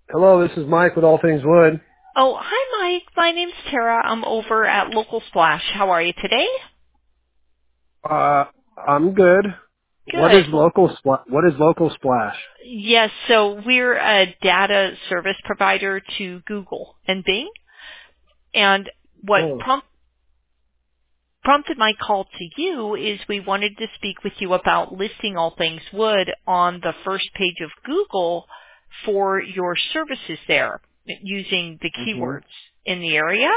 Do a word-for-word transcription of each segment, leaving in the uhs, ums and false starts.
Hello, this is Mike with All Things Wood. Oh, hi, Mike. My name's Tara. I'm over at Local Splash. How are you today? Uh, I'm good. What is Good. Well, local spla- What is local splash? yes, so we're a data service provider to Google and Bing. And what Oh. prompt, prompted my call to you is we wanted to speak with you about listing All Things Wood on the first page of Google for your services there using the hmm keywords in the area.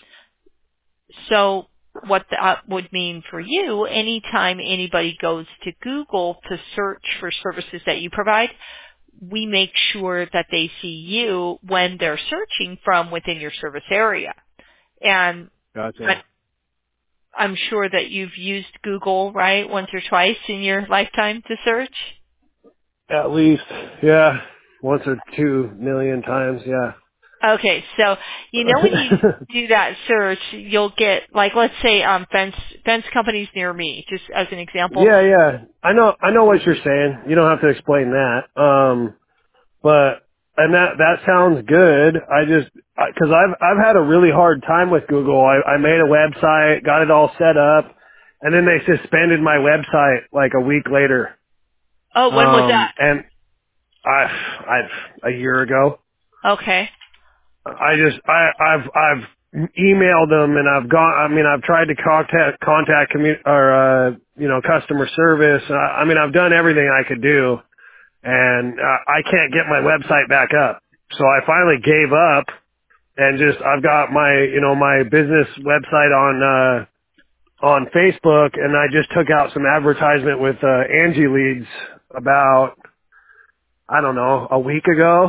So what that would mean for you, anytime anybody goes to Google to search for services that you provide, we make sure that they see you when they're searching from within your service area. And I- Gotcha. I'm sure that you've used Google, right, once or twice in your lifetime to search. At least, yeah, once or two million times, yeah. Okay, so you know when you do that search, you'll get like let's say um, fence fence companies near me, just as an example. yeah, yeah. I know. I know what you're saying. You don't have to explain that. Um, but and that that sounds good. I just because I've I've had a really hard time with Google. I, I made a website, got it all set up, and then they suspended my website like a week later. Oh, when was Um, that? and I, I've a year ago. Okay. I just, I, I've, I've emailed them and I've gone. I mean, I've tried to contact, contact commu- or uh, you know, customer service. I, I mean, I've done everything I could do, and uh, I can't get my website back up. So I finally gave up and just, I've got my, you know, my business website on uh, on Facebook, and I just took out some advertisement with uh, Angie Leads about, I don't know, a week ago.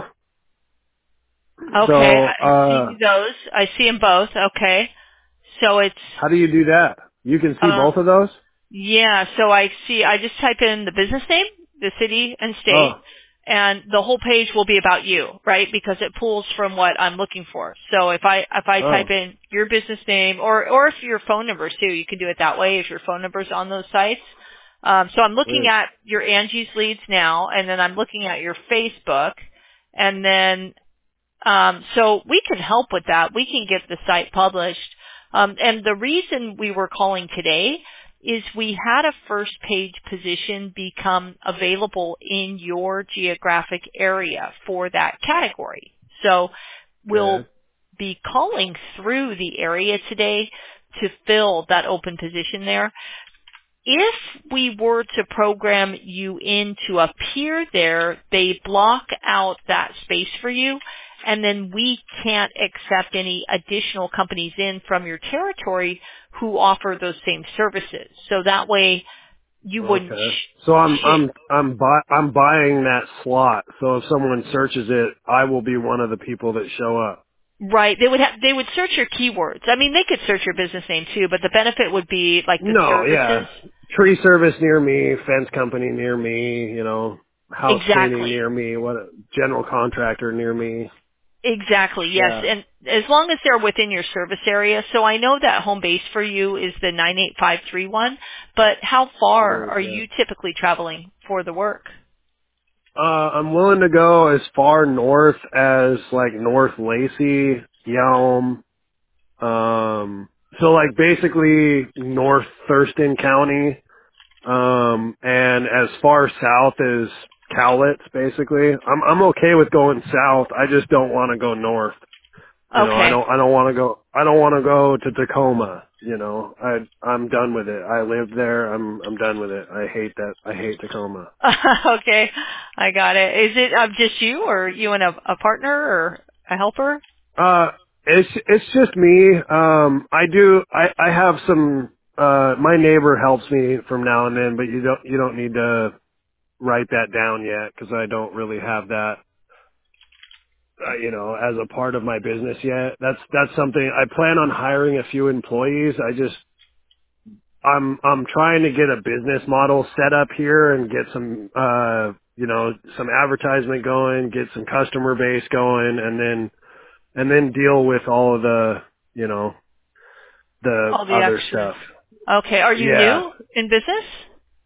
Okay. So, I uh, see those. I see them both. Okay. So it's, how do you do that? You can see uh, both of those? yeah, so I see, I just type in the business name, the city and Oh, state, and the whole page will be about you, right? Because it pulls from what I'm looking for. So if I, if I type oh, in your business name, or, or if your phone number too, you can do it that way if your phone number's on those sites. Um, so I'm looking weird. at your Angie's Leads now, and then I'm looking at your Facebook, and then Um, so we can help with that. We can get the site published. Um, and the reason we were calling today is we had a first page position become available in your geographic area for that category. So we'll Okay. be calling through the area today to fill that open position there. If we were to program you in to appear there, they block out that space for you, and then we can't accept any additional companies in from your territory who offer those same services. So that way you wouldn't Okay. So I'm, sh- sh- I'm, I'm buy, I'm buying that slot. So if someone searches it, I will be one of the people that show up. right. They would have, they would search your keywords. I mean, they could search your business name too, but the benefit would be like the No, yeah. services. Tree service near me, fence company near me, you know, house cleaning Exactly. near me, what a general contractor near me. Exactly, yes. Yeah. And as long as they're within your service area. So I know that home base for you is the nine eight five three one, but how It far is, are yeah. you typically traveling for the work? Uh, I'm willing to go as far north as like North Lacey, Yelm, um, so like basically North Thurston County, um, and as far south as Cowlitz, basically. I'm I'm okay with going south. I just don't want to go north. You know, I Okay. don't I don't want to go I don't want to go to Tacoma. You know, I I'm done with it. I lived there. I'm I'm done with it. I hate that. I hate Tacoma. Okay. I got it. Is it um, just you or you and a, a partner or a helper? Uh, it's it's just me. Um, I do. I I have some. Uh, my neighbor helps me from now and then, but you don't you don't need to write that down yet because I don't really have that. Uh, you know, as a part of my business yet. That's that's something I plan on hiring a few employees. I just I'm I'm trying to get a business model set up here and get some uh you know some advertisement going, get some customer base going, and then and then deal with all of the you know the All the other extras. stuff. Okay. Are you Yeah. new in business?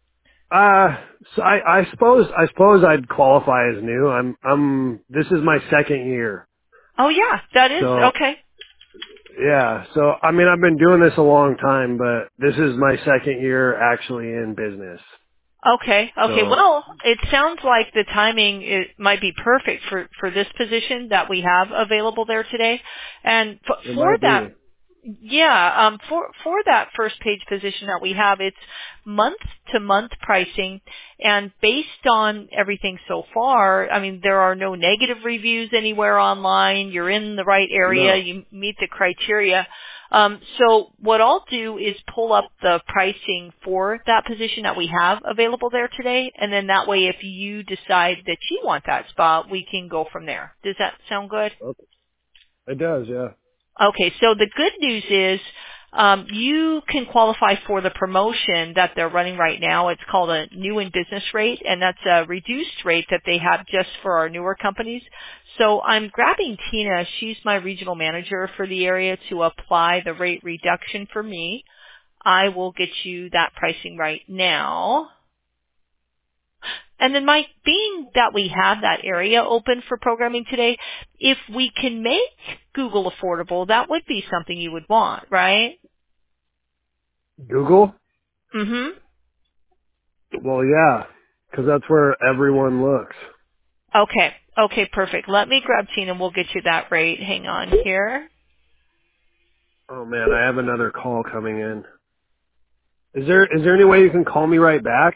Uh, so I, I suppose I suppose I'd qualify as new. I'm I'm this is my second year. Oh yeah, that is So okay. yeah, so I mean I've been doing this a long time, but this is my second year actually in business. Okay, okay. So Well, it sounds like the timing it might be perfect for for this position that we have available there today. And f- it for might that, be. yeah, um, for for that first page position that we have, it's month to month pricing, and based on everything so far, I mean, there are no negative reviews anywhere online. You're in the right area. No. You meet the criteria. Um, so what I'll do is pull up the pricing for that position that we have available there today, and then that way, if you decide that you want that spot, we can go from there. Does that sound good? Okay. It does, yeah. Okay, so the good news is um, you can qualify for the promotion that they're running right now. It's called a new in business rate, and that's a reduced rate that they have just for our newer companies. So I'm grabbing Tina. She's my regional manager for the area to apply the rate reduction for me. I will get you that pricing right now. And then Mike, being that we have that area open for programming today, if we can make Google affordable, that would be something you would want, right? Google? Mm-hmm. Well, yeah, because that's where everyone looks. Okay. Okay, perfect. Let me grab Tina and we'll get you that rate. Hang on here. Oh man, I have another call coming in. Is there is there any way you can call me right back?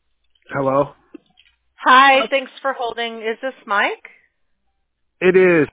Hello? Hi, thanks for holding. Is this Mike? It is.